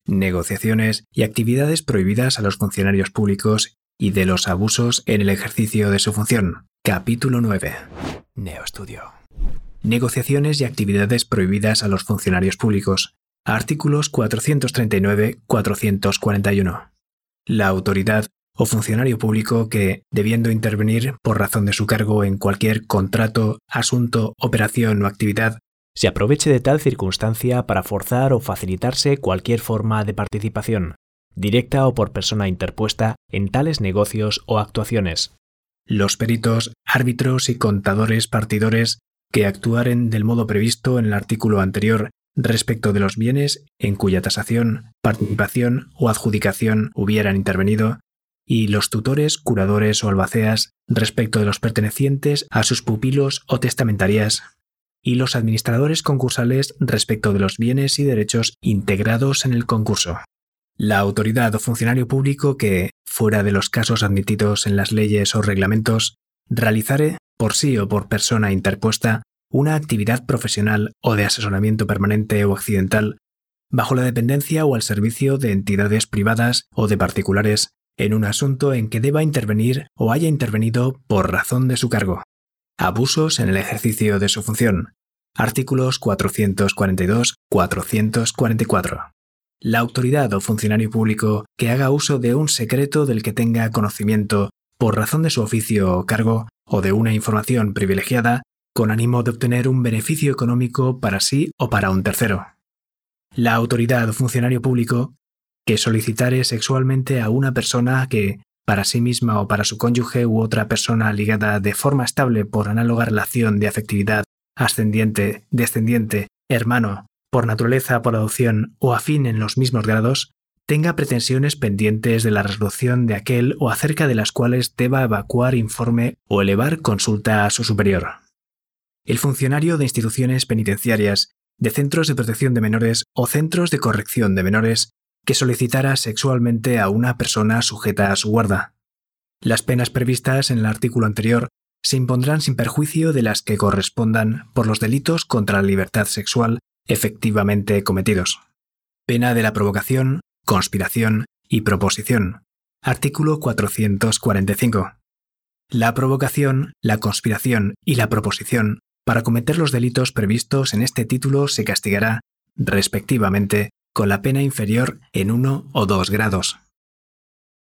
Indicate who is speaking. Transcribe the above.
Speaker 1: negociaciones y actividades prohibidas a los funcionarios públicos y de los abusos en el ejercicio de su función. Capítulo 9. Neoestudio. Negociaciones y actividades prohibidas a los funcionarios públicos. Artículos 439-441. La autoridad o funcionario público que, debiendo intervenir por razón de su cargo en cualquier contrato, asunto, operación o actividad,
Speaker 2: se aproveche de tal circunstancia para forzar o facilitarse cualquier forma de participación, directa o por persona interpuesta, en tales negocios o actuaciones.
Speaker 1: Los peritos, árbitros y contadores partidores que actuaren del modo previsto en el artículo anterior respecto de los bienes en cuya tasación, participación o adjudicación hubieran intervenido, y los tutores, curadores o albaceas respecto de los pertenecientes a sus pupilos o testamentarias, y los administradores concursales respecto de los bienes y derechos integrados en el concurso. La autoridad o funcionario público que, fuera de los casos admitidos en las leyes o reglamentos, realizare, por sí o por persona interpuesta, una actividad profesional o de asesoramiento permanente o accidental, bajo la dependencia o al servicio de entidades privadas o de particulares, en un asunto en que deba intervenir o haya intervenido por razón de su cargo. Abusos en el ejercicio de su función. Artículos 442-444. La autoridad o funcionario público que haga uso de un secreto del que tenga conocimiento por razón de su oficio o cargo o de una información privilegiada con ánimo de obtener un beneficio económico para sí o para un tercero. La autoridad o funcionario público que solicitare sexualmente a una persona que, para sí misma o para su cónyuge u otra persona ligada de forma estable por análoga relación de afectividad, ascendiente, descendiente, hermano, por naturaleza, por adopción o afín en los mismos grados, tenga pretensiones pendientes de la resolución de aquel o acerca de las cuales deba evacuar informe o elevar consulta a su superior. El funcionario de instituciones penitenciarias, de centros de protección de menores o centros de corrección de menores que solicitara sexualmente a una persona sujeta a su guarda. Las penas previstas en el artículo anterior se impondrán sin perjuicio de las que correspondan por los delitos contra la libertad sexual efectivamente cometidos. Pena de la provocación, conspiración y proposición. Artículo 445. La provocación, la conspiración y la proposición para cometer los delitos previstos en este título se castigará, respectivamente, con la pena inferior en 1 o 2 grados.